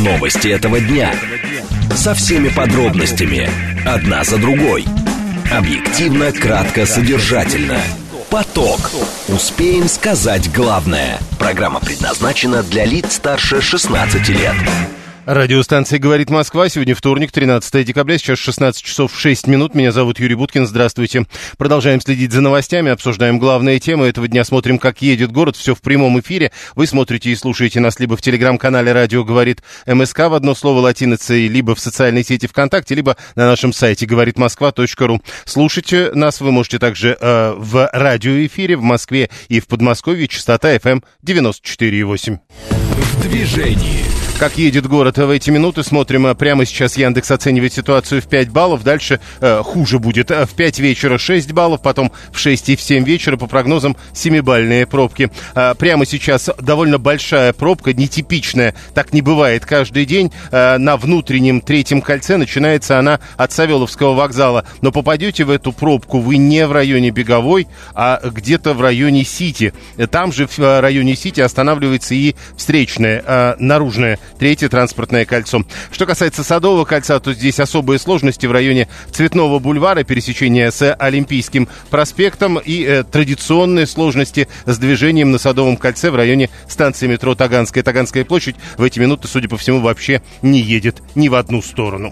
Новости этого дня. Со всеми подробностями. Одна за другой. Объективно, кратко, содержательно. Поток. Успеем сказать главное. Программа предназначена для лиц старше 16 лет. Радиостанция «Говорит Москва». Сегодня вторник, 13 декабря, сейчас 16 часов 6 минут. Меня зовут Юрий Буткин. Здравствуйте. Продолжаем следить за новостями, обсуждаем главные темы этого дня, смотрим, как едет город. Все в прямом эфире. Вы смотрите и слушаете нас либо в телеграм-канале «Радио говорит МСК» в одно слово латиницей, либо в социальной сети ВКонтакте, либо на нашем сайте говоритмосква.ру. Слушать нас вы можете также в радиоэфире в Москве и в Подмосковье. Частота FM 94,8. В движении. Как едет город в эти минуты, смотрим. Прямо сейчас Яндекс оценивает ситуацию в 5 баллов. Дальше хуже будет. В 5 вечера 6 баллов, потом в 6 и в 7 вечера, по прогнозам, 7-бальные пробки. Прямо сейчас довольно большая пробка, нетипичная. Так не бывает каждый день. На внутреннем третьем кольце начинается она от Савеловского вокзала. Но попадете в эту пробку вы не в районе Беговой, а где-то в районе Сити. Там же в районе Сити останавливается и встречное, наружное третье транспортное кольцо. Что касается Садового кольца, то здесь особые сложности в районе Цветного бульвара, пересечения с Олимпийским проспектом и традиционные сложности с движением на Садовом кольце в районе станции метро Таганская. Таганская площадь в эти минуты, судя по всему, вообще не едет ни в одну сторону.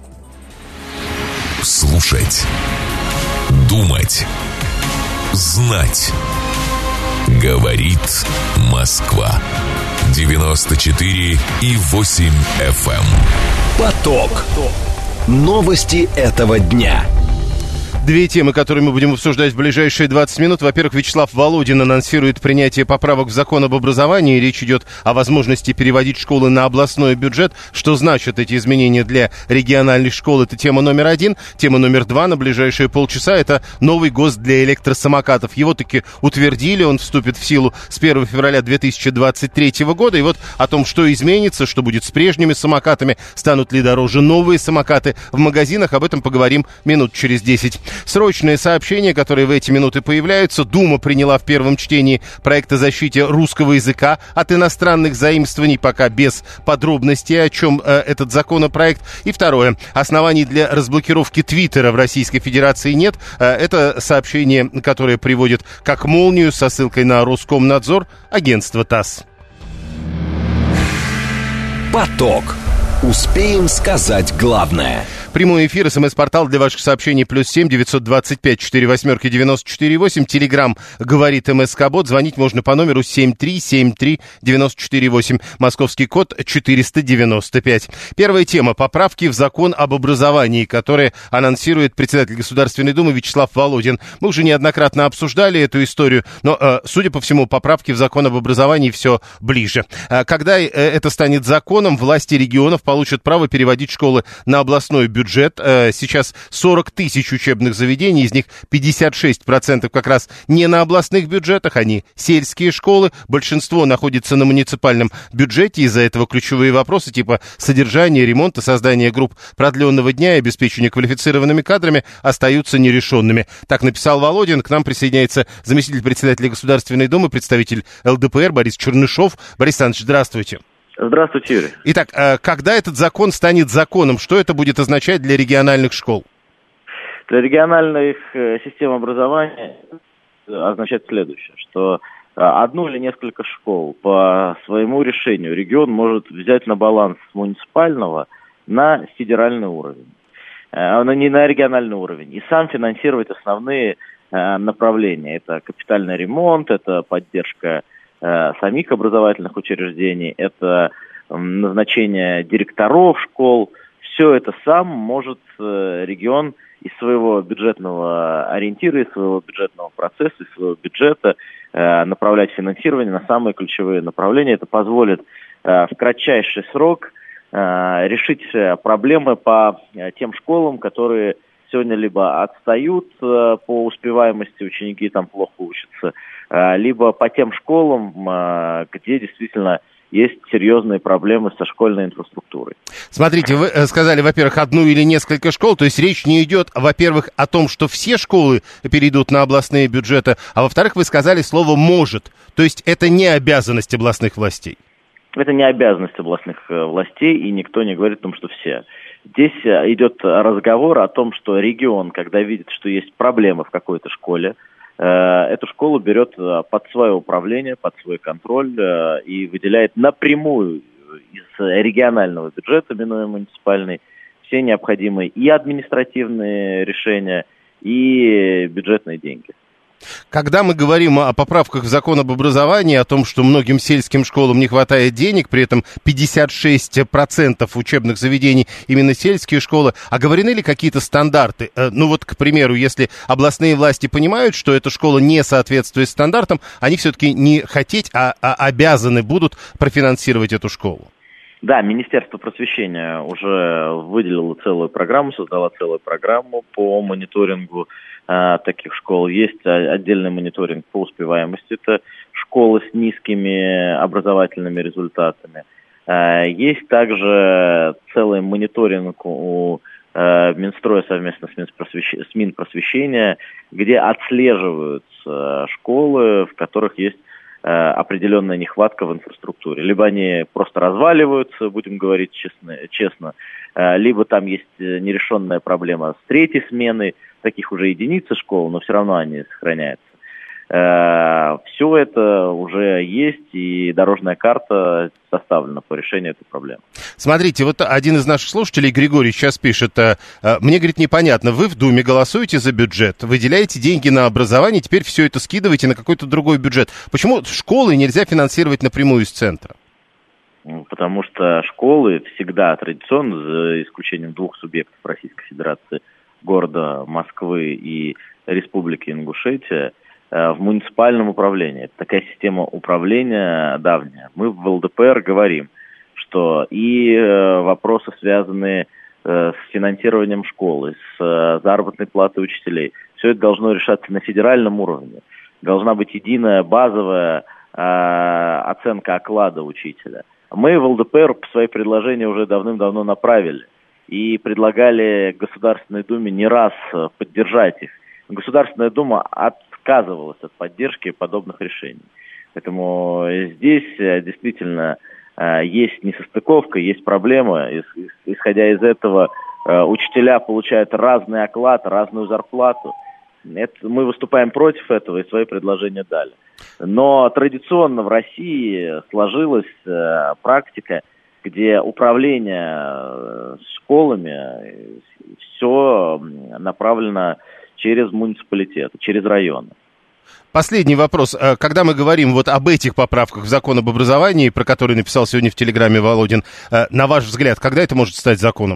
Слушать. Думать. Знать. Говорит Москва. 94,8 FM. Поток. Новости этого дня. Две темы, которые мы будем обсуждать в ближайшие 20 минут. Во-первых, Вячеслав Володин анонсирует принятие поправок в закон об образовании. Речь идет о возможности переводить школы на областной бюджет. Что значат эти изменения для региональных школ? Это тема номер один. Тема номер два на ближайшие полчаса — это новый ГОСТ для электросамокатов. Его таки утвердили, он вступит в силу с 1 февраля 2023 года. И вот о том, что изменится, что будет с прежними самокатами, станут ли дороже новые самокаты в магазинах, об этом поговорим минут через 10. Срочные сообщения, которые в эти минуты появляются. Дума приняла в первом чтении проект о защите русского языка от иностранных заимствований, пока без подробностей, о чем этот законопроект. И второе. Оснований для разблокировки Твиттера в Российской Федерации нет. Это сообщение, которое приводит как молнию со ссылкой на Роскомнадзор агентство ТАСС. Поток. Успеем сказать главное. Прямой эфир, СМС-портал для ваших сообщений +7 925 48 94 8. Телеграм говорит МСК-бот. Звонить можно по номеру 7373 94 8. Московский код 495. Первая тема. Поправки в закон об образовании, которые анонсирует председатель Государственной Думы Вячеслав Володин. Мы уже неоднократно обсуждали эту историю, но, судя по всему, поправки в закон об образовании все ближе. Когда это станет законом, власти регионов получат право переводить школы на областной бюджет. Сейчас 40 тысяч учебных заведений, из них 56% как раз не на областных бюджетах, они сельские школы, большинство находится на муниципальном бюджете, из-за этого ключевые вопросы типа содержания, ремонта, создания групп продленного дня и обеспечения квалифицированными кадрами остаются нерешенными. Так написал Володин. К нам присоединяется заместитель председателя Государственной Думы, представитель ЛДПР Борис Чернышов. Борис Александрович, здравствуйте. Здравствуйте, Юрий. Итак, когда этот закон станет законом, что это будет означать для региональных школ? Для региональных систем образования означает следующее, что одну или несколько школ по своему решению регион может взять на баланс с муниципального на федеральный уровень, не на региональный уровень, и сам финансировать основные направления. Это капитальный ремонт, это поддержка самих образовательных учреждений, это назначение директоров школ. Все это сам может регион из своего бюджетного ориентира, из своего бюджетного процесса, из своего бюджета направлять финансирование на самые ключевые направления. Это позволит в кратчайший срок решить проблемы по тем школам, которые сегодня либо отстают по успеваемости, ученики там плохо учатся, либо по тем школам, где действительно есть серьезные проблемы со школьной инфраструктурой. Смотрите, вы сказали, во-первых, одну или несколько школ, то есть речь не идет, во-первых, о том, что все школы перейдут на областные бюджеты, а во-вторых, вы сказали слово «может», то есть это не обязанность областных властей. Это не обязанность областных властей, и никто не говорит о том, что все. Здесь идет разговор о том, что регион, когда видит, что есть проблемы в какой-то школе, эту школу берет под свое управление, под свой контроль и выделяет напрямую из регионального бюджета, минуя муниципальный, все необходимые и административные решения, и бюджетные деньги. Когда мы говорим о поправках в закон об образовании, о том, что многим сельским школам не хватает денег, при этом 56% учебных заведений именно сельские школы, оговорены ли какие-то стандарты? Ну вот, к примеру, если областные власти понимают, что эта школа не соответствует стандартам, они все-таки не хотеть, а обязаны будут профинансировать эту школу. Да, Министерство просвещения уже выделило целую программу, создало целую программу по мониторингу таких школ. Есть отдельный мониторинг по успеваемости, это школы с низкими образовательными результатами. Есть также целый мониторинг у Минстроя совместно с Минпросвещения, где отслеживаются школы, в которых есть определенная нехватка в инфраструктуре. Либо они просто разваливаются, будем говорить честно, либо там есть нерешенная проблема с третьей сменой, таких уже единицы школ, но все равно они сохраняются. Все это уже есть, и дорожная карта составлена по решению этой проблемы. Смотрите, вот один из наших слушателей, Григорий, сейчас пишет, мне, говорит, непонятно, вы в Думе голосуете за бюджет, выделяете деньги на образование, теперь все это скидываете на какой-то другой бюджет. Почему школы нельзя финансировать напрямую из центра? Потому что школы всегда традиционно, за исключением двух субъектов Российской Федерации, города Москвы и Республики Ингушетия, в муниципальном управлении. Это такая система управления давняя. Мы в ЛДПР говорим, что и вопросы, связанные с финансированием школы, с заработной платой учителей, все это должно решаться на федеральном уровне. Должна быть единая базовая оценка оклада учителя. Мы в ЛДПР свои предложения уже давным-давно направили и предлагали Государственной Думе не раз поддержать их. Государственная Дума отказывалась от поддержки подобных решений. Поэтому здесь действительно есть несостыковка, есть проблема. Исходя из этого, учителя получают разный оклад, разную зарплату. Мы выступаем против этого и свои предложения дали. Но традиционно в России сложилась практика, где управление школами все направлено через муниципалитет, через районы. Последний вопрос. Когда мы говорим вот об этих поправках в закон об образовании, про который написал сегодня в Телеграме Володин, на ваш взгляд, когда это может стать законом?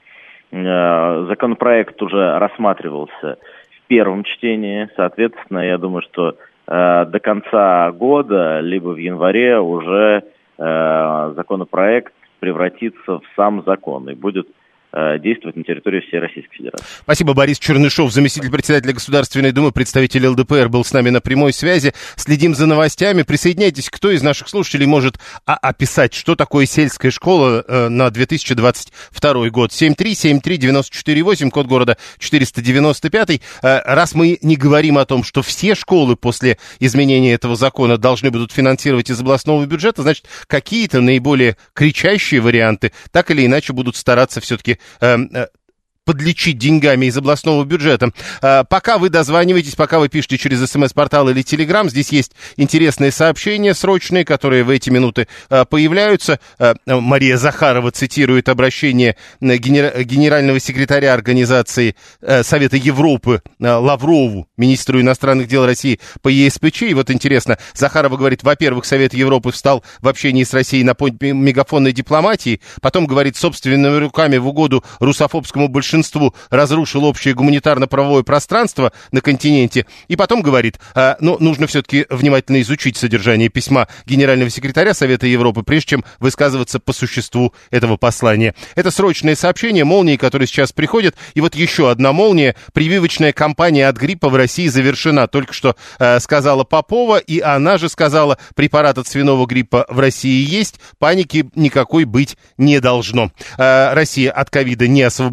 Законопроект уже рассматривался в первом чтении. Соответственно, я думаю, что до конца года, либо в январе уже законопроект превратится в сам закон и будет действовать на территории всей Российской Федерации. Спасибо. Борис Чернышов, заместитель председателя Государственной Думы, представитель ЛДПР, был с нами на прямой связи. Следим за новостями. Присоединяйтесь. Кто из наших слушателей может описать, что такое сельская школа на 2022 год? 7373948, код города 495. Раз мы не говорим о том, что все школы после изменения этого закона должны будут финансировать из областного бюджета, значит, какие-то наиболее кричащие варианты так или иначе будут стараться все-таки подлечить деньгами из областного бюджета. Пока вы дозваниваетесь, пока вы пишете через СМС-портал или Телеграм, здесь есть интересные сообщения срочные, которые в эти минуты появляются. Мария Захарова цитирует обращение генерального секретаря Организации Совета Европы Лаврову, министру иностранных дел России по ЕСПЧ. И вот интересно, Захарова говорит, во-первых, Совет Европы встал в общении с Россией на путь мегафонной дипломатии, потом говорит, собственными руками в угоду русофобскому большинству разрушил общее гуманитарно-правовое пространство на континенте, и потом говорит, нужно все-таки внимательно изучить содержание письма генерального секретаря Совета Европы, прежде чем высказываться по существу этого послания. Это срочное сообщение, молнии, которые сейчас приходят, и вот еще одна молния. Прививочная кампания от гриппа в России завершена. Только что сказала Попова, и она же сказала, препарат от свиного гриппа в России есть, паники никакой быть не должно. Россия от ковида не освободилась,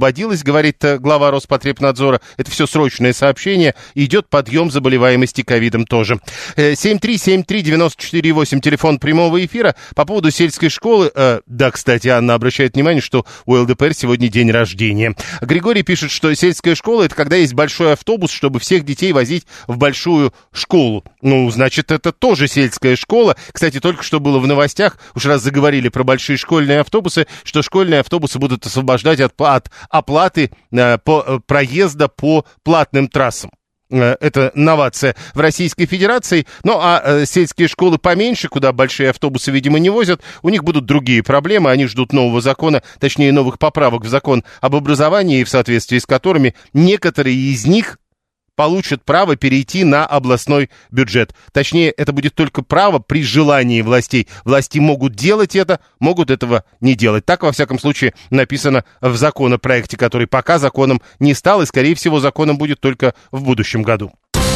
говорит глава Роспотребнадзора. Это все срочное сообщение. Идет подъем заболеваемости ковидом тоже. 7373948, телефон прямого эфира. По поводу сельской школы. Да, кстати, Анна обращает внимание, что у ЛДПР сегодня день рождения. Григорий пишет, что сельская школа — это когда есть большой автобус, чтобы всех детей возить в большую школу. Ну, значит, это тоже сельская школа. Кстати, только что было в новостях, уж раз заговорили про большие школьные автобусы, что школьные автобусы будут освобождать от оплаты проезда по платным трассам. Это новация в Российской Федерации. Ну, а сельские школы поменьше, куда большие автобусы, видимо, не возят, у них будут другие проблемы. Они ждут нового закона, точнее, новых поправок в закон об образовании, в соответствии с которыми некоторые из них получат право перейти на областной бюджет. Точнее, это будет только право при желании властей. Власти могут делать это, могут этого не делать. Так, во всяком случае, написано в законопроекте, который пока законом не стал, и, скорее всего, законом будет только в будущем году.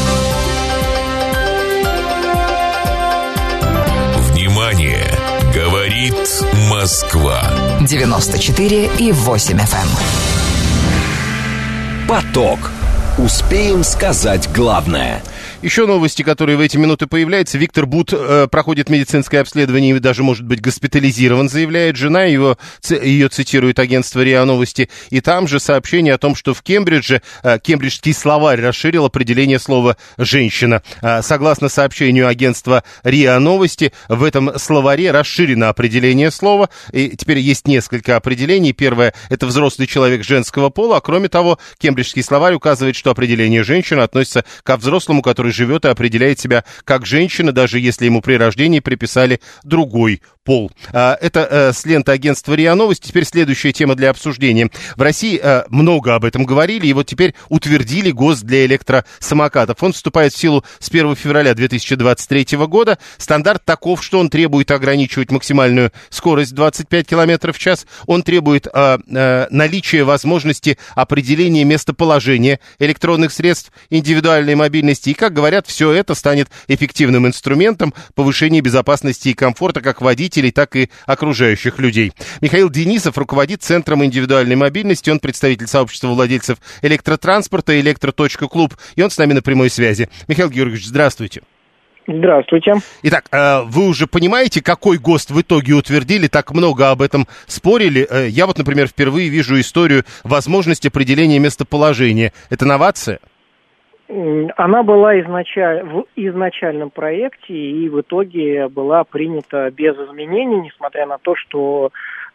Внимание! Говорит Москва. 94,8 FM. Поток. Успеем сказать главное. Еще новости, которые в эти минуты появляются. Виктор Бут проходит медицинское обследование и даже может быть госпитализирован, заявляет жена. Ее цитирует агентство РИА Новости. И там же сообщение о том, что в Кембридже кембриджский словарь расширил определение слова «женщина». Согласно сообщению агентства РИА Новости, в этом словаре расширено определение слова. И теперь есть несколько определений. Первое — это взрослый человек женского пола. А кроме того, кембриджский словарь указывает, что определение «женщина» относится ко взрослому, который живет и определяет себя как женщина, даже если ему при рождении приписали другой пол. Это с ленты агентства РИА Новости. Теперь следующая тема для обсуждения. В России много об этом говорили, и вот теперь утвердили ГОСТ для электросамокатов. Он вступает в силу с 1 февраля 2023 года. Стандарт таков, что он требует ограничивать максимальную скорость 25 км в час. Он требует наличия возможности определения местоположения электронных средств индивидуальной мобильности. И, как говорят, все это станет эффективным инструментом повышения безопасности и комфорта как водителей, так и окружающих людей. Михаил Денисов руководит Центром индивидуальной мобильности. Он представитель сообщества владельцев электротранспорта «Электро.клуб». И он с нами на прямой связи. Михаил Георгиевич, здравствуйте. Здравствуйте. Итак, вы уже понимаете, какой ГОСТ в итоге утвердили? Так много об этом спорили. Я вот, например, впервые вижу историю возможности определения местоположения. Это новация? Она была в изначальном проекте и в итоге была принята без изменений, несмотря на то, что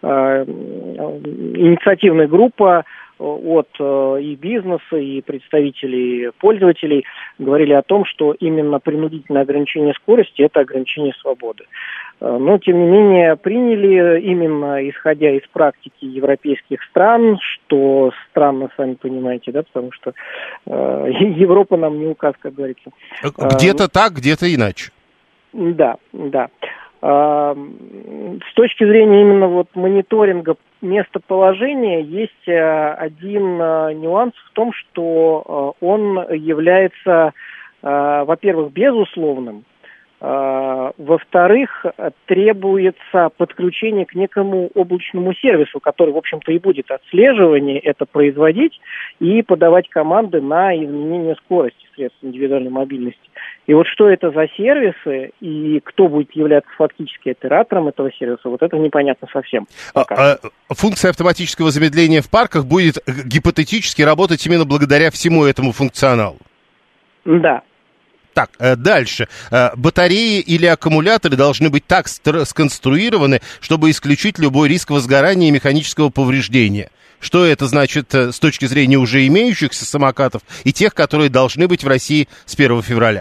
инициативная группа от и бизнеса, и представителей пользователей говорили о том, что именно принудительное ограничение скорости – это ограничение свободы. Но, тем не менее, приняли именно исходя из практики европейских стран, что странно, сами понимаете, да, потому что Европа нам не указ, как говорится. Где-то так, где-то иначе. Да. С точки зрения именно вот мониторинга местоположения есть один нюанс в том, что он является, во-первых, безусловным, во-вторых, требуется подключение к некому облачному сервису, который, в общем-то, и будет отслеживание это производить и подавать команды на изменение скорости средств индивидуальной мобильности. И вот что это за сервисы и кто будет являться фактически оператором этого сервиса, вот это непонятно совсем. Функция автоматического замедления в парках будет гипотетически работать именно благодаря всему этому функционалу? Да. Так, дальше. Батареи или аккумуляторы должны быть так сконструированы, чтобы исключить любой риск возгорания и механического повреждения. Что это значит с точки зрения уже имеющихся самокатов и тех, которые должны быть в России с 1 февраля?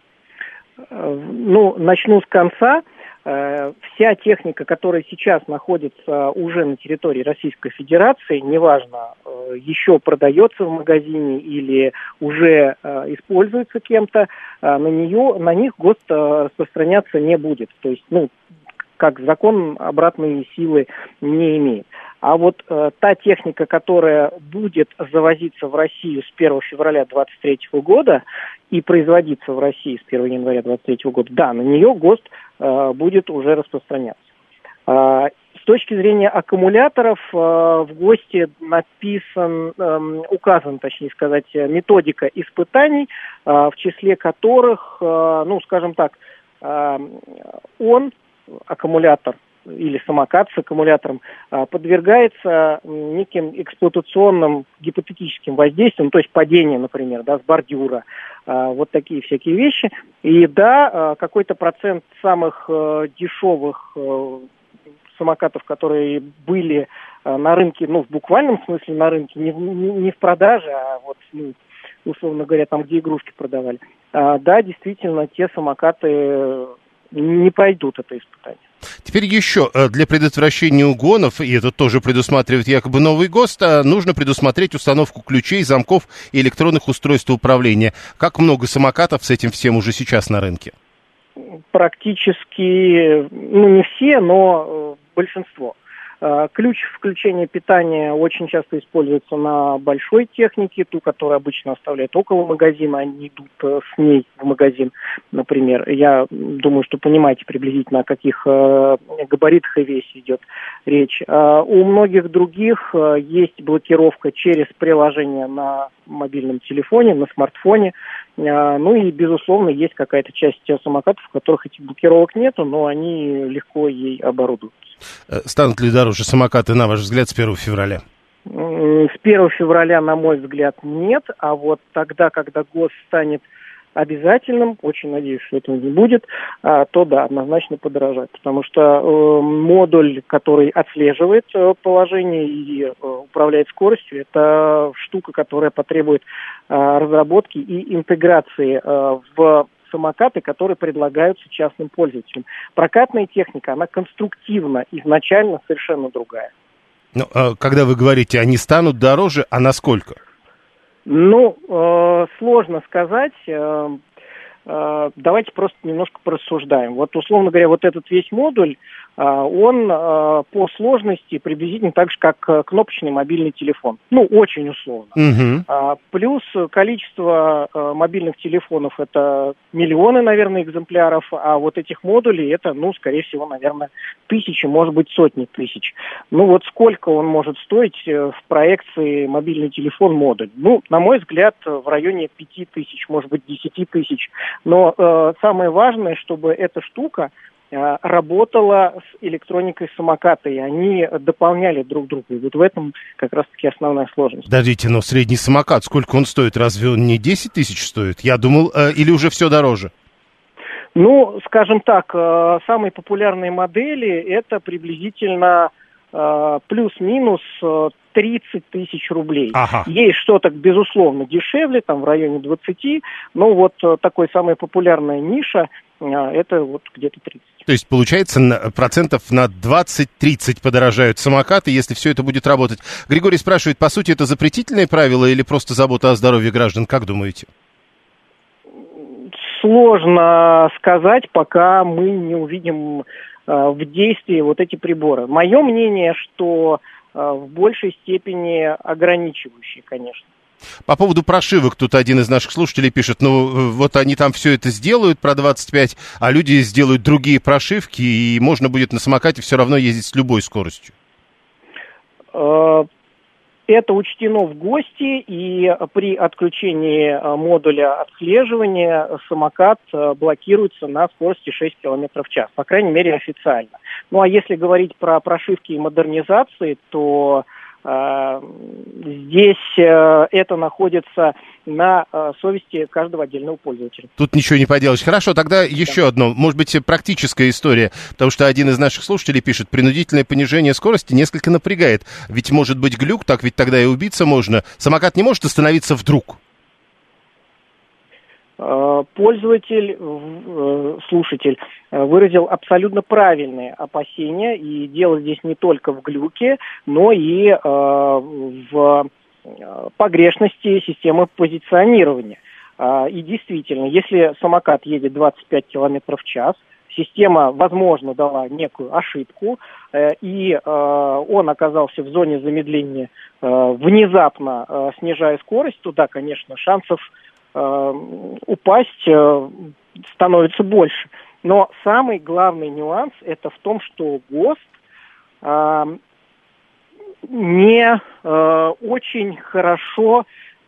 Ну, начну с конца. Вся техника, которая сейчас находится уже на территории Российской Федерации, неважно, еще продается в магазине или уже используется кем-то, на них ГОСТ распространяться не будет. То есть, как закон обратной силы не имеет. А вот та техника, которая будет завозиться в Россию с 1 февраля 2023 года и производиться в России с 1 января 2023 года, да, на нее ГОСТ будет уже распространяться. С точки зрения аккумуляторов в ГОСТе указана, точнее сказать, методика испытаний, в числе которых, скажем так, аккумулятор или самокат с аккумулятором подвергается неким эксплуатационным гипотетическим воздействиям, то есть падение, например, с бордюра, вот такие всякие вещи. И какой-то процент самых дешевых самокатов, которые были на рынке, в буквальном смысле на рынке, не в продаже, а условно говоря, там, где игрушки продавали. Действительно, те самокаты не пройдут это испытание. Теперь еще для предотвращения угонов, и это тоже предусматривает якобы новый ГОСТ, нужно предусмотреть установку ключей, замков и электронных устройств управления. Как много самокатов с этим всем уже сейчас на рынке? Практически, не все, но большинство. Ключ включения питания очень часто используется на большой технике, ту, которую обычно оставляют около магазина, они идут с ней в магазин, например. Я думаю, что понимаете приблизительно, о каких габаритах и весе идет речь. У многих других есть блокировка через приложение на мобильном телефоне, на смартфоне. И, безусловно, есть какая-то часть самокатов, в которых этих блокировок нету, но они легко ей оборудуются. Станут ли дороже самокаты, на ваш взгляд, с 1 февраля? С 1 февраля, на мой взгляд, нет. А вот тогда, когда ГОСТ станет обязательным, очень надеюсь, что этого не будет, то однозначно подорожает. Потому что модуль, который отслеживает положение и управляет скоростью, это штука, которая потребует разработки и интеграции в самокаты, которые предлагаются частным пользователям. Прокатная техника, она конструктивно изначально совершенно другая. Когда вы говорите, они станут дороже, а насколько? Сложно сказать. Давайте просто немножко порассуждаем. Вот, условно говоря, вот этот весь модуль, он по сложности приблизительно так же, как кнопочный мобильный телефон. Очень условно. Угу. Плюс количество мобильных телефонов — это миллионы, наверное, экземпляров, а вот этих модулей — это, скорее всего, наверное, тысячи, может быть, сотни тысяч. Сколько он может стоить в проекции мобильный телефон-модуль? На мой взгляд, в районе 5000, может быть, 10 тысяч. Но самое важное, чтобы эта штука работала с электроникой самоката, и они дополняли друг друга. И вот в этом как раз-таки основная сложность. Подождите, но средний самокат, сколько он стоит? Разве он не 10 тысяч стоит? Я думал, или уже все дороже? Скажем так, самые популярные модели — это приблизительно плюс-минус 30 тысяч рублей. Ага. Есть что-то, безусловно, дешевле, там в районе 20, но вот такой самая популярная ниша — это вот где-то 30. То есть, получается, процентов на 20-30 подорожают самокаты, если все это будет работать. Григорий спрашивает, по сути, это запретительное правило или просто забота о здоровье граждан? Как думаете? Сложно сказать, пока мы не увидим в действии вот эти приборы. Мое мнение, что в большей степени ограничивающие, конечно. По поводу прошивок, тут один из наших слушателей пишет, вот они там все это сделают про 25, а люди сделают другие прошивки, и можно будет на самокате все равно ездить с любой скоростью. Это учтено в ГОСТе, и при отключении модуля отслеживания самокат блокируется на скорости 6 км в час, по крайней мере официально. А если говорить про прошивки и модернизации, то здесь это находится на совести каждого отдельного пользователя. Тут ничего не поделаешь. Хорошо, тогда еще одно, может быть, практическая история, потому что один из наших слушателей пишет, принудительное понижение скорости несколько напрягает. Ведь может быть глюк, так ведь тогда и убиться можно. Самокат не может остановиться вдруг. Пользователь, слушатель выразил абсолютно правильные опасения, и дело здесь не только в глюке, но и в погрешности системы позиционирования. И действительно, если самокат едет 25 км в час, система, возможно, дала некую ошибку, и он оказался в зоне замедления, внезапно снижая скорость, то да, конечно, шансов упасть становится больше. Но самый главный нюанс это в том, что ГОСТ не очень хорошо,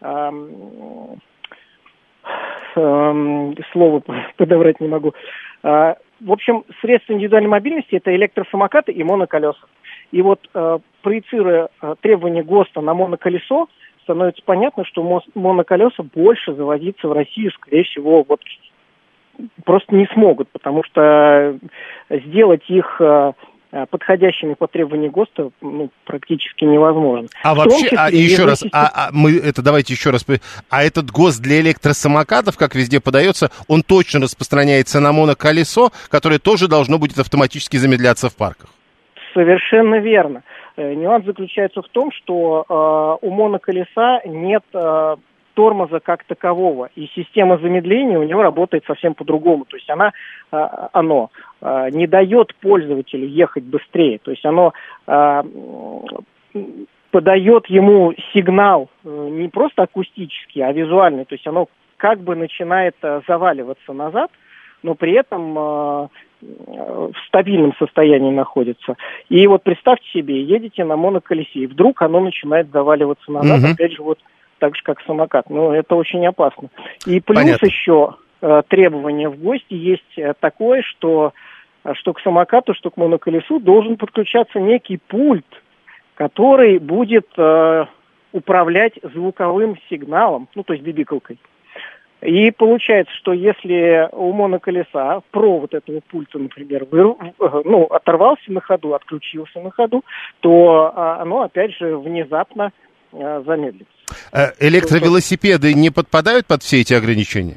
слово подобрать не могу. В общем, средства индивидуальной мобильности – это электросамокаты и моноколеса. И вот, проецируя требования ГОСТа на моноколесо, становится понятно, что моноколеса больше завозиться в Россию, скорее всего, вот просто не смогут, потому что сделать их подходящими по требованию ГОСТа практически невозможно. А вообще, давайте еще раз. А этот ГОСТ для электросамокатов, как везде подается, он точно распространяется на моноколесо, которое тоже должно будет автоматически замедляться в парках? Совершенно верно. Нюанс заключается в том, что у моноколеса нет тормоза как такового, и система замедления у него работает совсем по-другому. То есть оно не дает пользователю ехать быстрее. То есть оно подает ему сигнал не просто акустический, а визуальный. То есть оно как бы начинает заваливаться назад, но при этом в стабильном состоянии находится. И вот представьте себе, едете на моноколесе, и вдруг оно начинает заваливаться назад, опять же, вот так же, как самокат. Но это очень опасно. И плюс еще требование в ГОСТе есть такое, что к самокату, что к моноколесу должен подключаться некий пульт, который будет управлять звуковым сигналом, то есть бибикалкой. И получается, что если у моноколеса провод этого пульта, например, оторвался на ходу, отключился на ходу, то оно, опять же, внезапно замедлится. Электровелосипеды не подпадают под все эти ограничения?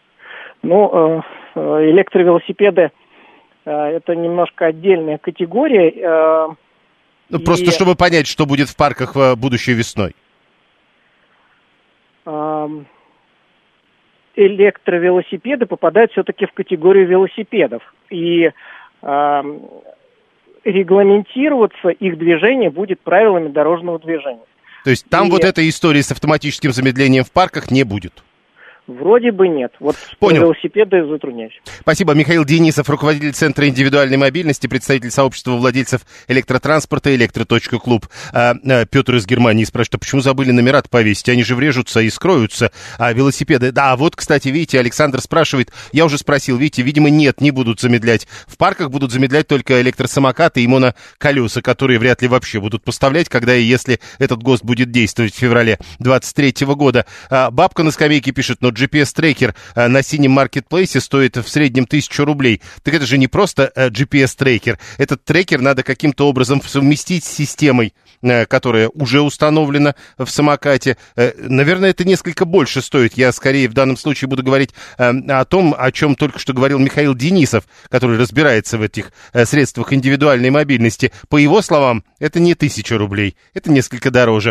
Электровелосипеды это немножко отдельная категория. Просто чтобы понять, что будет в парках будущей весной. Электровелосипеды попадают все-таки в категорию велосипедов. И регламентироваться их движение будет правилами дорожного движения. То есть там вот этой истории с автоматическим замедлением в парках не будет? Вроде бы нет. Вот велосипеды затрудняюсь. Спасибо. Михаил Денисов, руководитель Центра индивидуальной мобильности, представитель сообщества владельцев электротранспорта «Электро.клуб». Петр из Германии спрашивает, а почему забыли номера-то повесить? Они же врежутся и скроются. А велосипеды... Да, вот, кстати, видите, Александр спрашивает, я уже спросил, видите, видимо, нет, не будут замедлять. В парках будут замедлять только электросамокаты и моноколеса, которые вряд ли вообще будут поставлять, когда и если этот ГОСТ будет действовать в феврале 2023 года. Бабка на скамейке пишет, но GPS-трекер на синем маркетплейсе стоит в среднем 1000 рублей. Так это же не просто GPS-трекер. Этот трекер надо каким-то образом совместить с системой, которая уже установлена в самокате. Наверное, это несколько больше стоит. Я скорее в данном случае буду говорить о том, о чем только что говорил Михаил Денисов, который разбирается в этих средствах индивидуальной мобильности. По его словам, это не 1000 рублей. Это несколько дороже.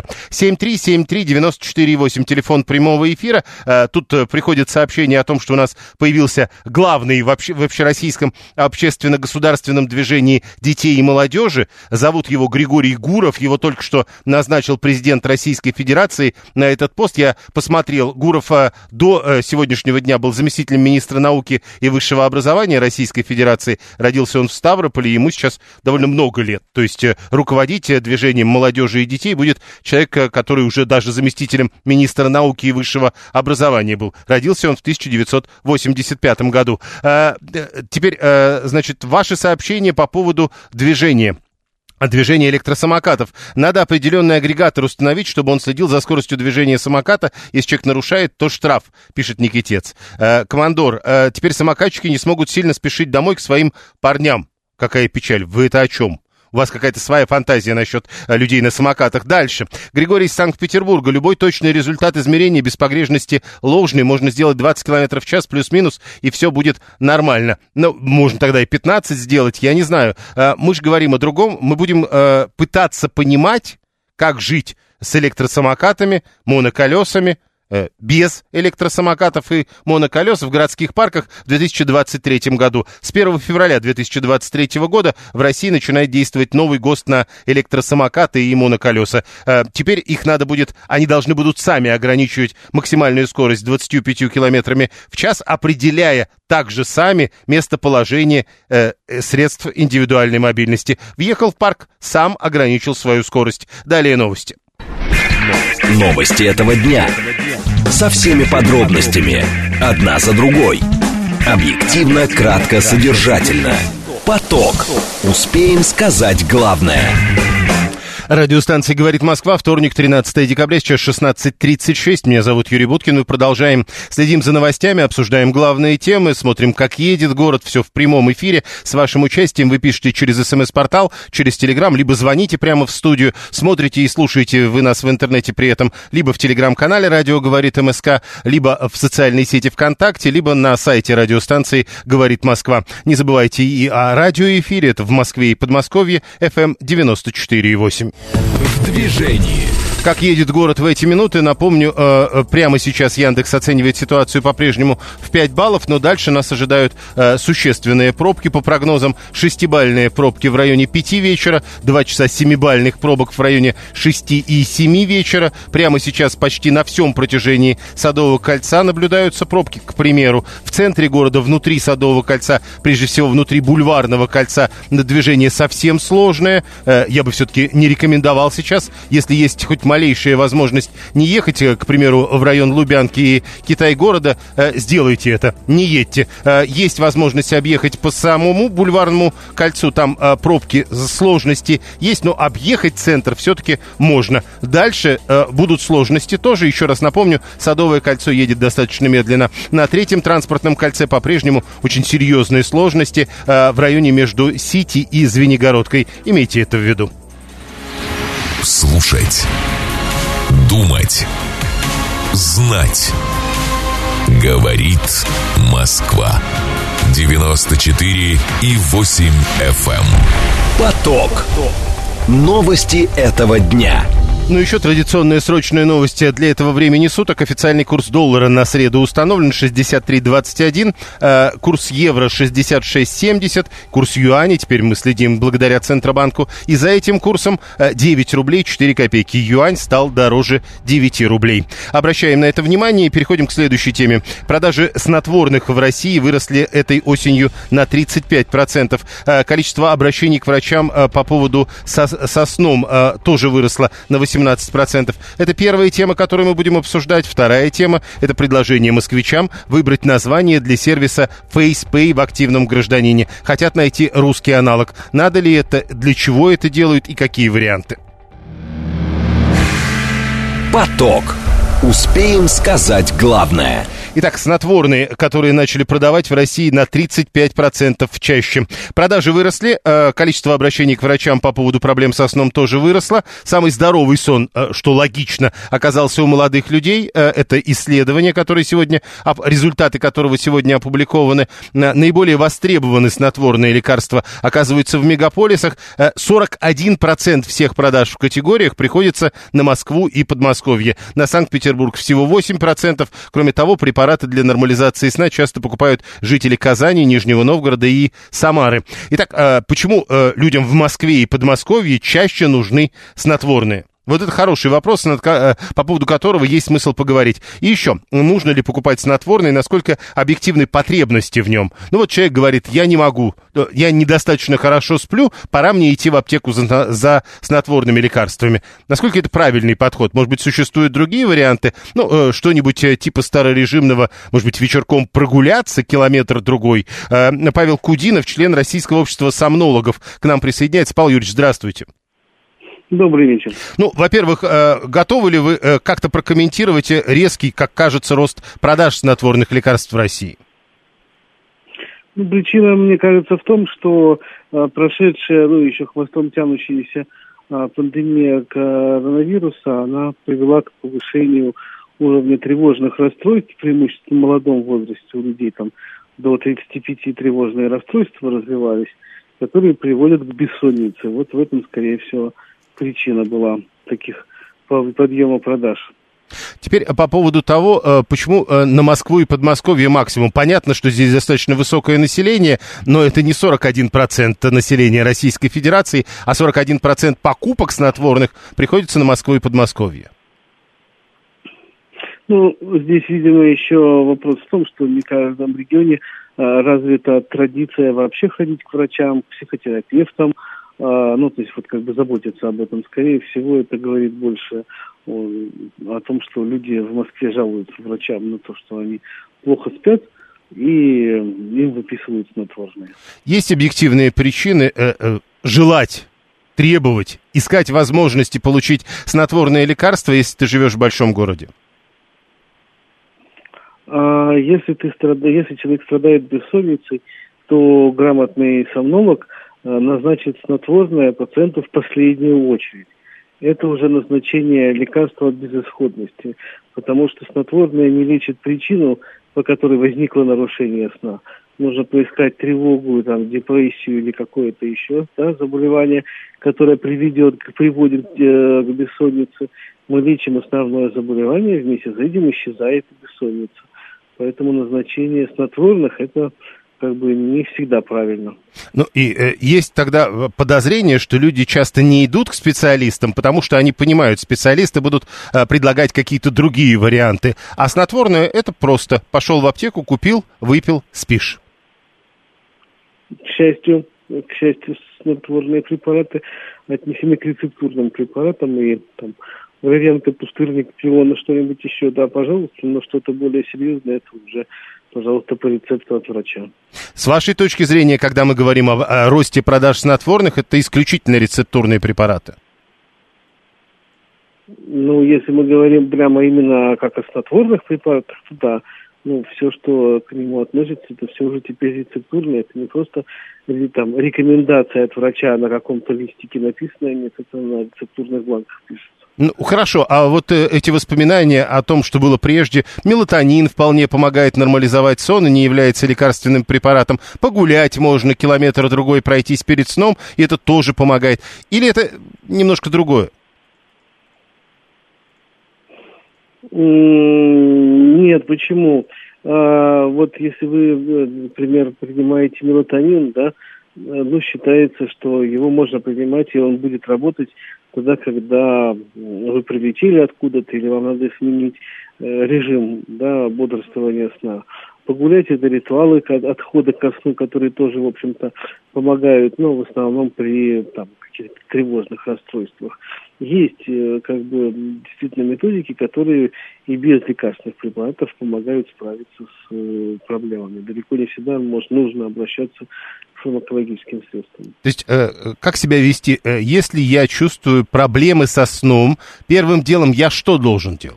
7373948, телефон прямого эфира. Тут приходит сообщение о том, что у нас появился главный в общероссийском общественно-государственном движении детей и молодежи. Зовут его Григорий Гуров. Его только что назначил президент Российской Федерации на этот пост. Я посмотрел. Гуров до сегодняшнего дня был заместителем министра науки и высшего образования Российской Федерации. Родился он в Ставрополе, ему сейчас довольно много лет. То есть руководить движением молодежи и детей будет человек, который уже даже заместителем министра науки и высшего образования был. Родился он в 1985 году. Теперь, значит, ваши сообщения по поводу движения электросамокатов. Надо определенный агрегатор установить, чтобы он следил за скоростью движения самоката. Если человек нарушает, то штраф, пишет Никитец. Командор, теперь самокатчики не смогут сильно спешить домой к своим парням. Какая печаль. Вы это о чем? У вас какая-то своя фантазия насчет людей на самокатах. Дальше. Григорий из Санкт-Петербурга. Любой точный результат измерения без погрешности ложный. Можно сделать 20 км в час плюс-минус, и все будет нормально. Ну, можно тогда и 15 сделать, я не знаю. Мы же говорим о другом. Мы будем пытаться понимать, как жить с электросамокатами, моноколесами, без электросамокатов и моноколес в городских парках в 2023 году. С 1 февраля 2023 года в России начинает действовать новый ГОСТ на электросамокаты и моноколеса. Теперь они должны будут сами ограничивать максимальную скорость 25 километрами в час, определяя также сами местоположение средств индивидуальной мобильности. Въехал в парк, сам ограничил свою скорость. Далее новости. Новости этого дня. Со всеми подробностями. Одна за другой. Объективно, кратко, содержательно. Поток. Успеем сказать главное. Радиостанция «Говорит Москва», вторник, 13 декабря, сейчас 16:36. Меня зовут Юрий Буткин. Мы продолжаем, следим за новостями, обсуждаем главные темы, смотрим, как едет город. Все в прямом эфире. С вашим участием вы пишете через СМС-портал, через Телеграм, либо звоните прямо в студию, смотрите и слушаете вы нас в интернете при этом, либо в Телеграм-канале «Радио говорит МСК», либо в социальной сети ВКонтакте, либо на сайте радиостанции «Говорит Москва». Не забывайте и о радиоэфире. Это в Москве и Подмосковье, FM 94,8. В движении. Как едет город в эти минуты, напомню, прямо сейчас Яндекс оценивает ситуацию по-прежнему в 5 баллов, но дальше нас ожидают существенные пробки. По прогнозам, 6-бальные пробки в районе 5 вечера, 2 часа 7-бальных пробок в районе 6 и 7 вечера. Прямо сейчас почти на всем протяжении Садового кольца наблюдаются пробки, к примеру. В центре города, внутри Садового кольца, прежде всего внутри Бульварного кольца, движение совсем сложное. Я бы все-таки не рекомендовал сейчас, если есть хоть малейшая возможность не ехать, к примеру, в район Лубянки и Китай-города, сделайте это, не едьте. Есть возможность объехать по самому Бульварному кольцу, там пробки, сложности есть, но объехать центр все-таки можно. Дальше будут сложности тоже, еще раз напомню, Садовое кольцо едет достаточно медленно. На третьем транспортном кольце по-прежнему очень серьезные сложности в районе между Сити и Звенигородкой. Имейте это в виду. Слушать. Думать. Знать. Говорит Москва. 94,8 FM. Поток. Новости этого дня. Ну, еще традиционные срочные новости для этого времени суток. Официальный курс доллара на среду установлен 63.21, курс евро 66.70, курс юаня, теперь мы следим благодаря Центробанку, и за этим курсом 9 рублей 4 копейки. Юань стал дороже 9 рублей. Обращаем на это внимание и переходим к следующей теме. Продажи снотворных в России выросли этой осенью на 35%. Количество обращений к врачам по поводу со сном тоже выросло на 18%. Это первая тема, которую мы будем обсуждать. Вторая тема – это предложение москвичам выбрать название для сервиса FacePay в активном гражданине. Хотят найти русский аналог. Надо ли это, для чего это делают и какие варианты? Поток. Успеем сказать главное. Итак, снотворные, которые начали продавать в России на 35% чаще. Продажи выросли, количество обращений к врачам по поводу проблем со сном тоже выросло. Самый здоровый сон, что логично, оказался у молодых людей. Это исследование, результаты которого сегодня опубликованы. Наиболее востребованы снотворные лекарства оказываются в мегаполисах. 41% всех продаж в категориях приходится на Москву и Подмосковье. На Санкт-Петербург всего 8%. Кроме того, препараты для нормализации сна часто покупают жители Казани, Нижнего Новгорода и Самары. Итак, почему людям в Москве и Подмосковье чаще нужны снотворные? Вот это хороший вопрос, по поводу которого есть смысл поговорить. И еще, нужно ли покупать снотворное, насколько объективны потребности в нем? Ну вот человек говорит, я не могу, я недостаточно хорошо сплю, пора мне идти в аптеку за снотворными лекарствами. Насколько это правильный подход? Может быть, существуют другие варианты? Ну, что-нибудь типа старорежимного, может быть, вечерком прогуляться километр-другой? Павел Кудинов, член Российского общества сомнологов, к нам присоединяется. Павел Юрьевич, здравствуйте. Добрый вечер. Ну, во-первых, готовы ли вы как-то прокомментировать резкий, как кажется, рост продаж снотворных лекарств в России? Ну, причина, мне кажется, в том, что прошедшая, еще хвостом тянущаяся пандемия коронавируса, она привела к повышению уровня тревожных расстройств, преимущественно в молодом возрасте у людей, там до 35 тревожные расстройства развивались, которые приводят к бессоннице. Вот в этом, скорее всего, причина была таких подъема продаж. Теперь по поводу того, почему на Москву и Подмосковье максимум. Понятно, что здесь достаточно высокое население, но это не 41% населения Российской Федерации, а 41% покупок снотворных приходится на Москву и Подмосковье. Ну, здесь, видимо, еще вопрос в том, что не в каждом регионе развита традиция вообще ходить к врачам, к психотерапевтам, ну, то есть вот как бы заботиться об этом. Скорее всего, это говорит больше о том, что люди в Москве жалуются врачам на то, что они плохо спят, и им выписывают снотворные. Есть объективные причины желать, требовать, искать возможности получить снотворное лекарство, если ты живешь в большом городе? Если человек страдает бессонницей, то грамотный сомнолог назначит снотворное пациенту в последнюю очередь. Это уже назначение лекарства от безысходности, потому что снотворное не лечит причину, по которой возникло нарушение сна. Нужно поискать тревогу, там, депрессию или какое-то еще заболевание, которое приводит к бессоннице. Мы лечим основное заболевание, вместе с этим исчезает бессонница. Поэтому назначение снотворных – это как бы не всегда правильно. Ну и есть тогда подозрение, что люди часто не идут к специалистам, потому что они понимают, специалисты будут предлагать какие-то другие варианты. А снотворное – это просто пошел в аптеку, купил, выпил, спишь. К счастью, снотворные препараты отнесены к рецептурным препаратам, и там варианты пустырник, пиона, что-нибудь еще, да, пожалуйста, но что-то более серьезное, это уже, пожалуйста, по рецепту от врача. С вашей точки зрения, когда мы говорим о росте продаж снотворных, это исключительно рецептурные препараты? Ну, если мы говорим прямо именно как о снотворных препаратах, то да. Ну, все, что к нему относится, это все уже теперь рецептурное. Это не просто там рекомендация от врача на каком-то листике написанная, нет, это на рецептурных бланках пишется. Ну, хорошо, а вот эти воспоминания о том, что было прежде, мелатонин вполне помогает нормализовать сон и не является лекарственным препаратом, погулять можно, километр-другой пройтись перед сном, и это тоже помогает. Или это немножко другое? Нет, почему? Вот если вы, например, принимаете мелатонин, да, ну, считается, что его можно принимать, и он будет работать тогда, когда вы прилетели откуда-то, или вам надо сменить режим, да, бодрствования сна. Погулять — это ритуалы отхода ко сну, которые тоже, в общем-то, помогают, но в основном при там каких-то тревожных расстройствах. Есть, как бы, действительно методики, которые и без лекарственных препаратов помогают справиться с проблемами. Далеко не всегда нужно обращаться к фармакологическим средствам. То есть, как себя вести, если я чувствую проблемы со сном, первым делом я что должен делать?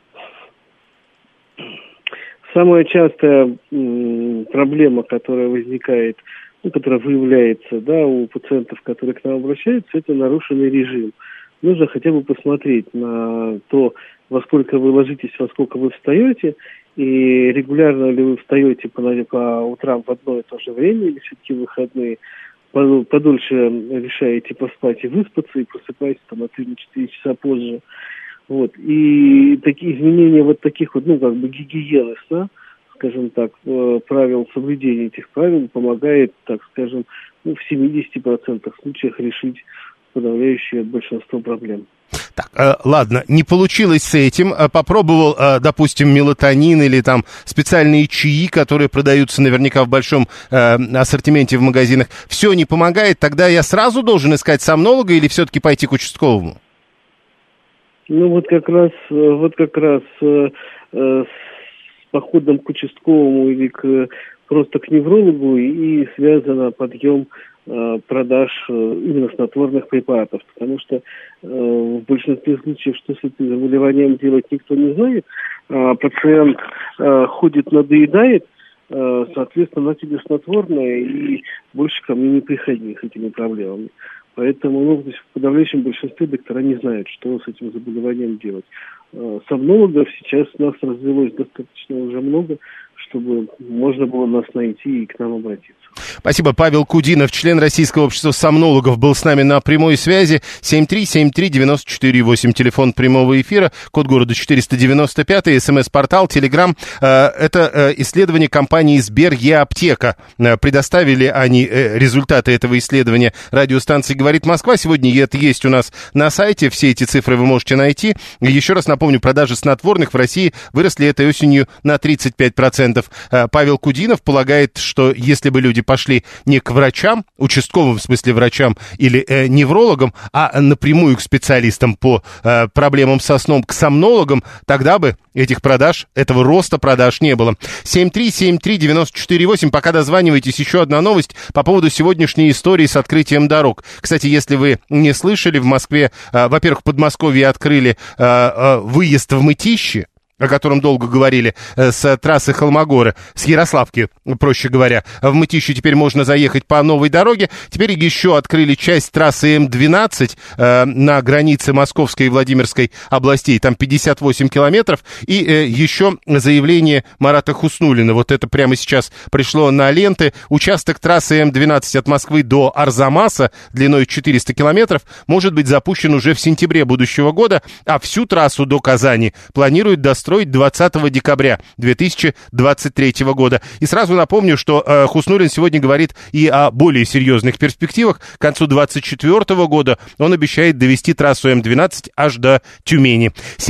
Самая частая проблема, которая возникает, ну, которая выявляется, да, у пациентов, которые к нам обращаются, это нарушенный режим. Нужно хотя бы посмотреть на то, во сколько вы ложитесь, во сколько вы встаете, и регулярно ли вы встаете по утрам в одно и то же время, или все-таки в выходные подольше решаете поспать и выспаться, и просыпаетесь там на 3-4 часа позже. Вот. И такие изменения вот таких вот, ну, как бы гигиены сна, скажем так, правил, соблюдения этих правил помогает, так скажем, ну, в 70% случаях решить подавляющее большинство проблем. Так, ладно, не получилось с этим, попробовал, допустим, мелатонин или там специальные чаи, которые продаются наверняка в большом ассортименте в магазинах, все не помогает, тогда я сразу должен искать сомнолога или все-таки пойти к участковому? Ну, вот как раз с походом к участковому или просто к неврологу и связано подъем продаж именно снотворных препаратов, потому что в большинстве случаев, что с этим заболеванием делать, никто не знает, пациент ходит, надоедает, соответственно, на тебе снотворное, и больше ко мне не приходи с этими проблемами. Поэтому, ну, то есть в подавляющем большинстве доктора не знают, что с этим заболеванием делать. сомнологов сейчас нас развелось достаточно уже много, чтобы можно было нас найти и к нам обратиться. Спасибо. Павел Кудинов, член Российского общества сомнологов, был с нами на прямой связи. 7373948, телефон прямого эфира, код города 495, СМС-портал, Телеграм. Это исследование компании Сбер Е-аптека. Предоставили они результаты этого исследования радиостанции «Говорит Москва». Сегодня это есть у нас на сайте. Все эти цифры вы можете найти. Еще раз напомню, продажи снотворных в России выросли этой осенью на 35%. Павел Кудинов полагает, что если бы люди пошли не к врачам, участковым в смысле врачам или неврологам, а напрямую к специалистам по проблемам со сном, к сомнологам, тогда бы этих продаж, этого роста продаж не было. 7373948, пока дозваниваетесь, еще одна новость по поводу сегодняшней истории с открытием дорог. Кстати, если вы не слышали, в Москве, во-первых, в Подмосковье открыли выезд в Мытищи, о котором долго говорили, с трассы Холмогоры, с Ярославки, проще говоря. В Мытищи теперь можно заехать по новой дороге. Теперь еще открыли часть трассы М-12 на границе Московской и Владимирской областей. Там 58 километров. И еще заявление Марата Хуснуллина. Вот это прямо сейчас пришло на ленты. Участок трассы М-12 от Москвы до Арзамаса длиной 400 километров может быть запущен уже в сентябре будущего года, а всю трассу до Казани планируют достроить 20 декабря 2023 года. И сразу напомню, что Хуснуллин сегодня говорит и о более серьезных перспективах. К концу 2024 года он обещает довести трассу М-12 аж до Тюмени.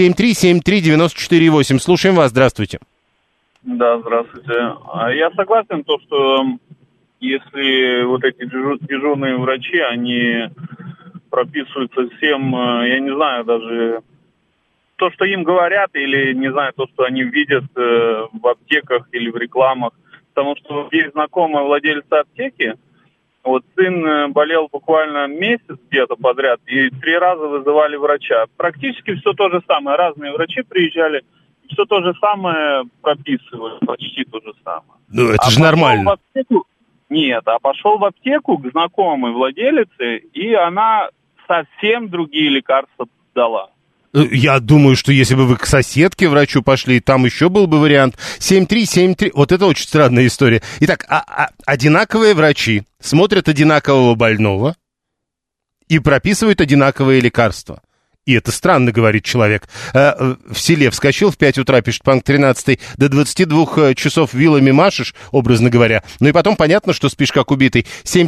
7373948. Слушаем вас. Здравствуйте. Да, здравствуйте. Я согласен, что если вот эти дежурные врачи, они прописываются всем, я не знаю, даже то, что им говорят, или, не знаю, то, что они видят в аптеках или в рекламах. Потому что есть знакомые владельцы аптеки. Вот сын болел буквально месяц где-то подряд, и 3 раза вызывали врача. Практически все то же самое. Разные врачи приезжали, все то же самое прописывали, почти то же самое. Ну, это же нормально. Пошел в аптеку к знакомой владелице, и она совсем другие лекарства дала. Я думаю, что если бы вы к соседке врачу пошли, там еще был бы вариант. 7373. Вот это очень странная история. Итак, одинаковые врачи смотрят одинакового больного и прописывают одинаковые лекарства. И это странно, говорит человек. В селе вскочил в 5 утра, пишет Панк 13, до 22 часов вилами машешь, образно говоря. Ну и потом понятно, что спишь как убитый.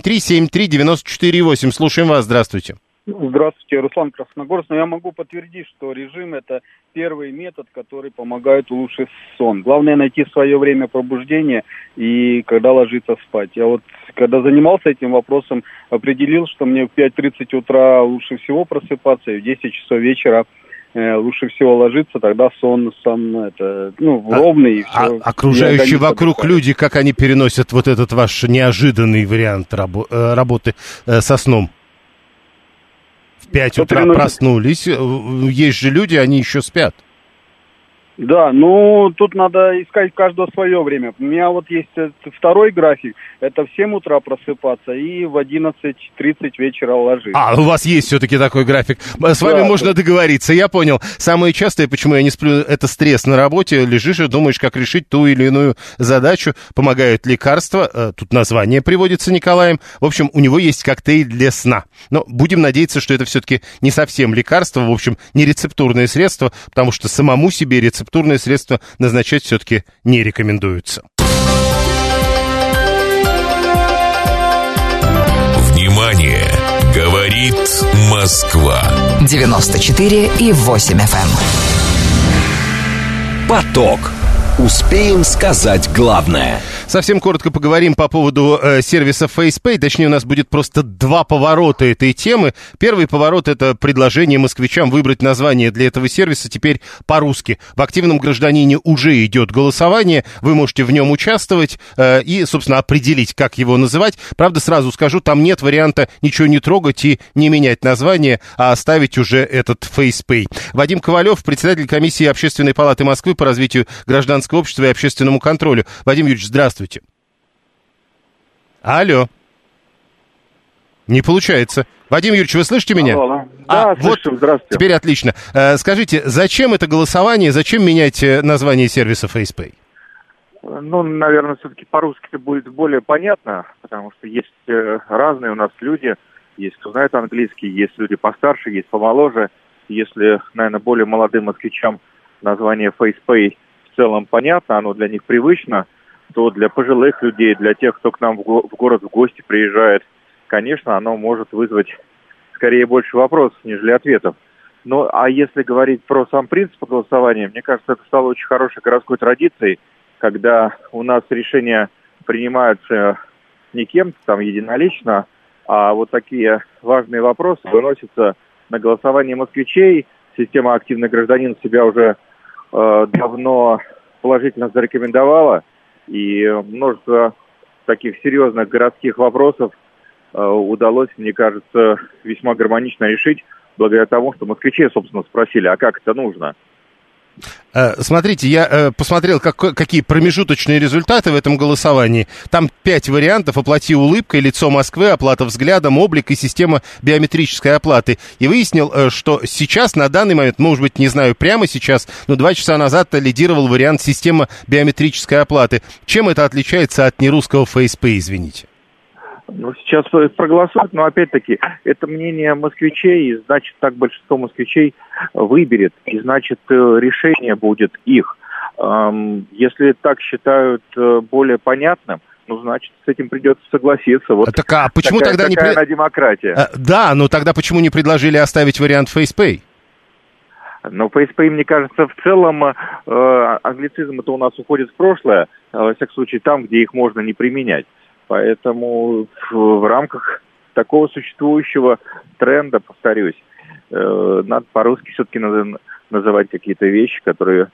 7373948. Слушаем вас. Здравствуйте. Здравствуйте, Руслан Красногорск. Я могу подтвердить, что режим – это первый метод, который помогает улучшить сон. Главное найти свое время пробуждения и когда ложиться спать. Я вот, когда занимался этим вопросом, определил, что мне в 5:30 утра лучше всего просыпаться, и в 10 часов вечера лучше всего ложиться, тогда сон сам ровный. И все. Окружающие вокруг люди, как они переносят вот этот ваш неожиданный вариант работы со сном? В 5 утра проснулись, есть же люди, они еще спят. Да, тут надо искать каждого свое время. У меня вот есть второй график, это в 7 утра просыпаться и в 11:30 вечера ложиться. У вас есть все-таки такой график. С вами можно договориться, я понял. Самое частое, почему я не сплю, это стресс на работе. Лежишь и думаешь, как решить ту или иную задачу. Помогают лекарства, тут название приводится Николаем. В общем, у него есть коктейль для сна. Но будем надеяться, что это все-таки не совсем лекарство, в общем, не рецептурное средство, потому что самому себе рецептурные средства назначать все-таки не рекомендуется. Внимание! Говорит Москва. 94,8 FM. Поток. Успеем сказать главное. Совсем коротко поговорим по поводу сервиса FacePay. Точнее, у нас будет просто 2 поворота этой темы. Первый поворот — это предложение москвичам выбрать название для этого сервиса теперь по-русски. В «Активном гражданине» уже идет голосование. Вы можете в нем участвовать и, собственно, определить, как его называть. Правда, сразу скажу, там нет варианта ничего не трогать и не менять название, а оставить уже этот FacePay. Вадим Ковалев, председатель комиссии Общественной палаты Москвы по развитию гражданского общества и общественному контролю. Вадим Юрьевич, здравствуйте. Алло. Не получается. Вадим Юрьевич, вы слышите меня? Алло. Да, слышу, вот здравствуйте. Теперь отлично. Скажите, зачем это голосование, зачем менять название сервиса FacePay? Ну, наверное, все-таки по-русски-то будет более понятно, потому что есть разные у нас люди. Есть кто знает английский, есть люди постарше, есть помоложе. Если, наверное, более молодым москвичам название FacePay в целом понятно, оно для них привычно, то для пожилых людей, для тех, кто к нам в город в гости приезжает, конечно, оно может вызвать скорее больше вопросов, нежели ответов. Ну, а если говорить про сам принцип голосования, мне кажется, это стало очень хорошей городской традицией, когда у нас решения принимаются не кем-то там единолично, а вот такие важные вопросы выносятся на голосование москвичей. Система «Активный гражданин» себя уже давно положительно зарекомендовала, и множество таких серьезных городских вопросов удалось, мне кажется, весьма гармонично решить, благодаря тому, что москвичи, собственно, спросили, а как это нужно. Смотрите, я посмотрел, какие промежуточные результаты в этом голосовании. Там 5 вариантов: оплати улыбкой, лицо Москвы, оплата взглядом, облик и система биометрической оплаты. И выяснил, что сейчас, на данный момент, может быть, не знаю, прямо сейчас, но 2 часа назад лидировал вариант система биометрической оплаты. Чем это отличается от нерусского FacePay, извините? Ну, сейчас проголосуют, но опять-таки это мнение москвичей, и значит, так большинство москвичей выберет, и значит, решение будет их. Если так считают более понятным, ну, значит, с этим придется согласиться. Вот так, а почему такая, тогда такая демократия. Да, но тогда почему не предложили оставить вариант FacePay? Но FacePay, мне кажется, в целом англицизм-то у нас уходит в прошлое, во всяком случае там, где их можно не применять. Поэтому в рамках такого существующего тренда, повторюсь, надо по-русски все-таки называть какие-то вещи, которые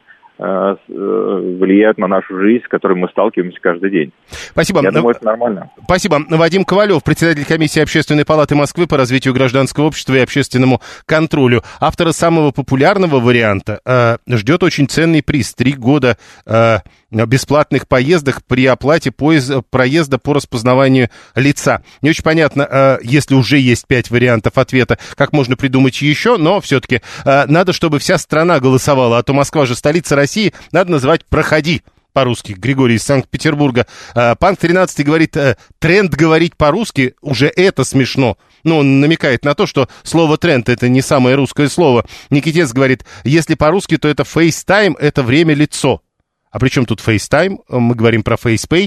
влияют на нашу жизнь, с которой мы сталкиваемся каждый день. Спасибо. Я думаю, это нормально. Спасибо. Вадим Ковалев, председатель комиссии Общественной палаты Москвы по развитию гражданского общества и общественному контролю. Автора самого популярного варианта ждет очень ценный приз. 3 года бесплатных поездок при оплате проезда по распознаванию лица. Не очень понятно, если уже есть 5 вариантов ответа, как можно придумать еще, но все-таки надо, чтобы вся страна голосовала, а то Москва же столица России, надо называть «Проходи». По-русски. Григорий из Санкт-Петербурга. Панк 13 говорит, тренд говорить по-русски, уже это смешно. Ну, он намекает на то, что слово тренд это не самое русское слово. Никитец говорит, если по-русски, то это FaceTime, это время-лицо. А при чем тут FaceTime? Мы говорим про FacePay.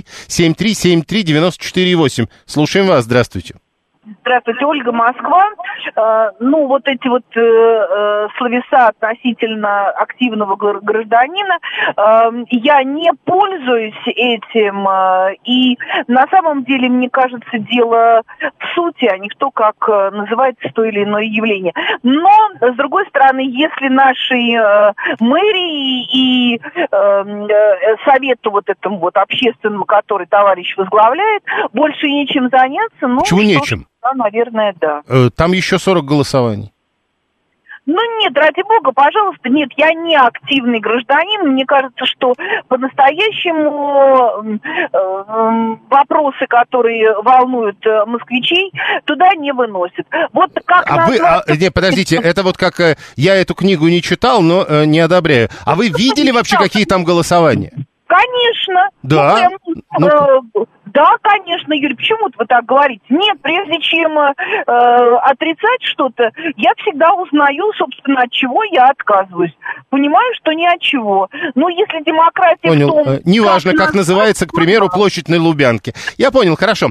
7373948. Слушаем вас. Здравствуйте. Здравствуйте, Ольга, Москва. Ну, вот эти вот словеса относительно активного гражданина, я не пользуюсь этим, и на самом деле, мне кажется, дело в сути, а не в том, как называется то или иное явление. Но, с другой стороны, если нашей мэрии и совету вот этому вот общественному, который товарищ возглавляет, больше нечем заняться, ну... Почему нечем? Да, наверное, да. Там еще 40 голосований. Ну нет, ради бога, пожалуйста, нет, я не активный гражданин. Мне кажется, что по-настоящему вопросы, которые волнуют москвичей, туда не выносят. Вот как не, подождите, это вот как я эту книгу не читал, но не одобряю. А вы видели вообще, какие там голосования? Конечно. Да. Да, конечно, Юрий, почему вы так говорите? Нет, прежде чем отрицать что-то, я всегда узнаю, собственно, от чего я отказываюсь. Понимаю, что ни от чего. Но если демократия понял. в том... Неважно, как называется, к примеру, площадь на Лубянке. Я понял, хорошо.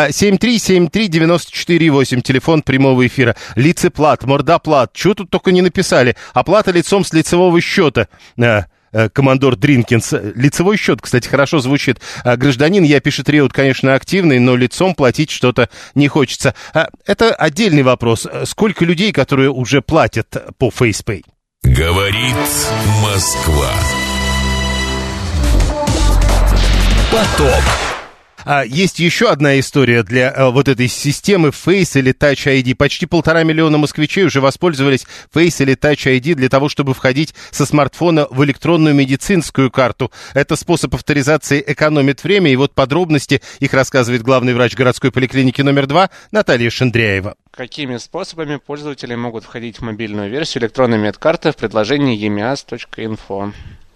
7373948, телефон прямого эфира. Лицеплат, мордоплат, чего тут только не написали. Оплата лицом с лицевого счета. Командор Дринкинс. Лицевой счет, кстати, хорошо звучит. Гражданин, я, пишет Реут, конечно, активный, но лицом платить что-то не хочется. Это отдельный вопрос. Сколько людей, которые уже платят по FacePay? Говорит Москва. Поток. Есть еще одна история для вот этой системы Face или Touch ID. Почти 1,5 миллиона москвичей уже воспользовались Face или Touch ID для того, чтобы входить со смартфона в электронную медицинскую карту. Это способ авторизации экономит время, и вот подробности их рассказывает главный врач городской поликлиники номер 2 Наталья Шендряева. Какими способами пользователи могут входить в мобильную версию электронной медкарты в предложении emias.info?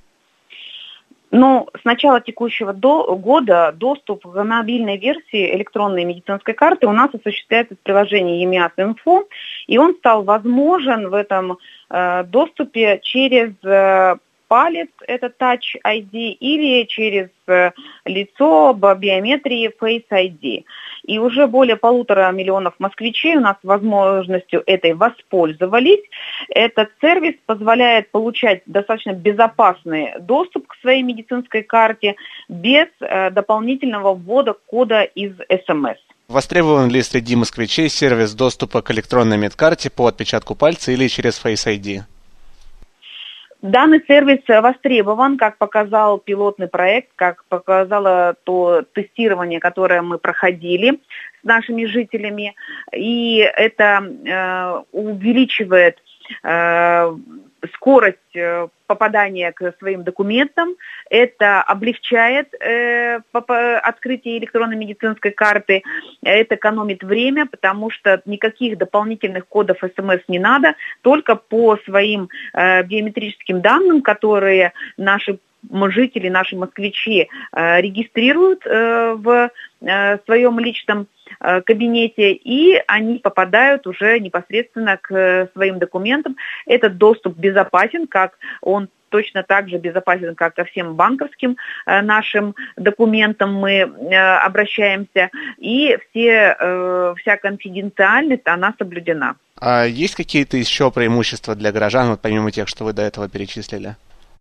Но с начала текущего года доступ к мобильной версии электронной медицинской карты у нас осуществляется в приложении emias.info, и он стал возможен в этом доступе через палец, это Touch ID, или через лицо по биометрии Face ID. И уже более 1,5 миллиона москвичей у нас возможностью этой воспользовались. Этот сервис позволяет получать достаточно безопасный доступ к своей медицинской карте без дополнительного ввода кода из СМС. Востребован ли среди москвичей сервис доступа к электронной медкарте по отпечатку пальца или через Face ID? Данный сервис востребован, как показал пилотный проект, как показало то тестирование, которое мы проходили с нашими жителями. И это увеличивает скорость попадания к своим документам, это облегчает открытие электронной медицинской карты, это экономит время, потому что никаких дополнительных кодов СМС не надо, только по своим биометрическим данным, которые наши жители, наши москвичи регистрируют в своем личном кабинете, и они попадают уже непосредственно к своим документам. Этот доступ безопасен, как он точно так же безопасен, как ко всем банковским нашим документам мы обращаемся, и вся конфиденциальность, она соблюдена. А есть какие-то еще преимущества для горожан, вот помимо тех, что вы до этого перечислили?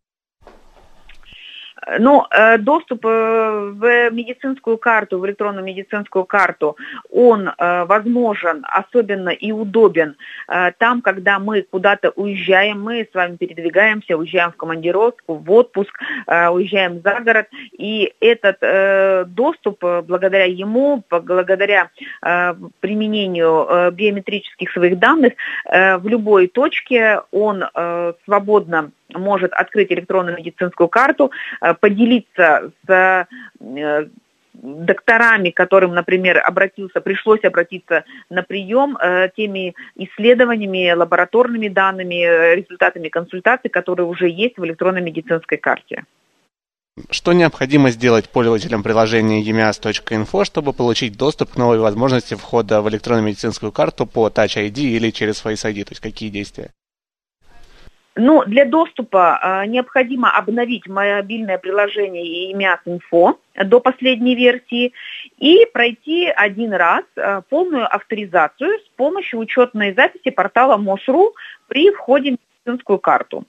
Но доступ в медицинскую карту, в электронную медицинскую карту, он возможен, особенно и удобен там, когда мы куда-то уезжаем, мы с вами передвигаемся, уезжаем в командировку, в отпуск, уезжаем за город, и этот доступ, благодаря ему, благодаря применению биометрических своих данных, в любой точке он свободно может открыть электронную медицинскую карту, поделиться с докторами, которым, например, пришлось обратиться на прием, теми исследованиями, лабораторными данными, результатами консультаций, которые уже есть в электронной медицинской карте. Что необходимо сделать пользователям приложения emias.info, чтобы получить доступ к новой возможности входа в электронную медицинскую карту по Touch ID или через Face ID? То есть какие действия? Ну, для доступа необходимо обновить мобильное приложение emias.info до последней версии и пройти один раз полную авторизацию с помощью учетной записи портала МОСРУ при входе в медицинскую карту.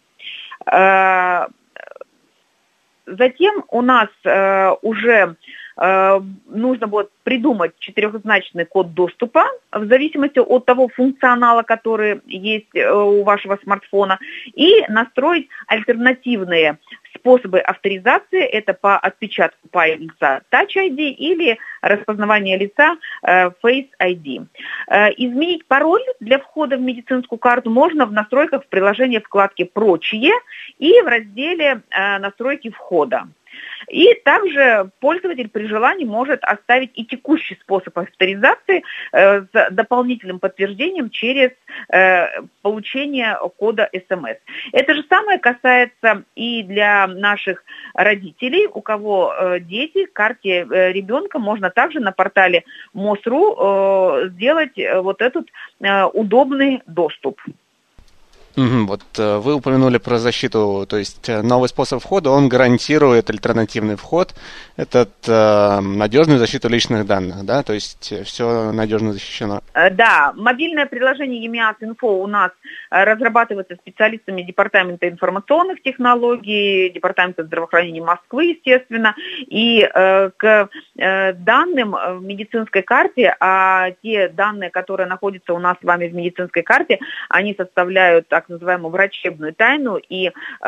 Затем у нас уже нужно будет придумать 4-значный код доступа в зависимости от того функционала, который есть у вашего смартфона, и настроить альтернативные способы авторизации. Это по отпечатку пальца Touch ID или распознавание лица Face ID. Изменить пароль для входа в медицинскую карту можно в настройках в приложении вкладки «Прочие» и в разделе «Настройки входа». И также пользователь при желании может оставить и текущий способ авторизации с дополнительным подтверждением через получение кода СМС. Это же самое касается и для наших родителей, у кого дети, к карте ребенка можно также на портале МОСРУ сделать вот этот удобный доступ. Вот вы упомянули про защиту, то есть новый способ входа, он гарантирует альтернативный вход, надежную защиту личных данных, да, то есть все надежно защищено. Да, мобильное приложение emias.info у нас разрабатывается специалистами Департамента информационных технологий, Департамента здравоохранения Москвы, естественно, и к данным в медицинской карте, а те данные, которые находятся у нас с вами в медицинской карте, они составляют так называемую врачебную тайну, и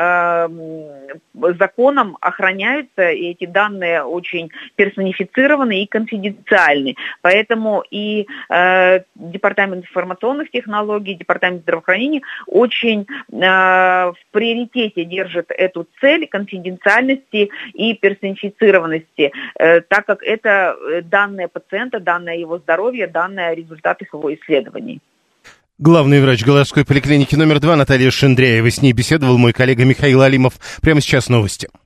законом охраняются, и эти данные очень персонифицированы и конфиденциальны. Поэтому и Департамент информационных технологий, Департамент здравоохранения очень в приоритете держит эту цель конфиденциальности и персонифицированности, так как это данные пациента, данные его здоровья, данные о результатах его исследований. Главный врач городской поликлиники номер 2 Наталья Шендряева. С ней беседовал мой коллега Михаил Алимов. Прямо сейчас новости.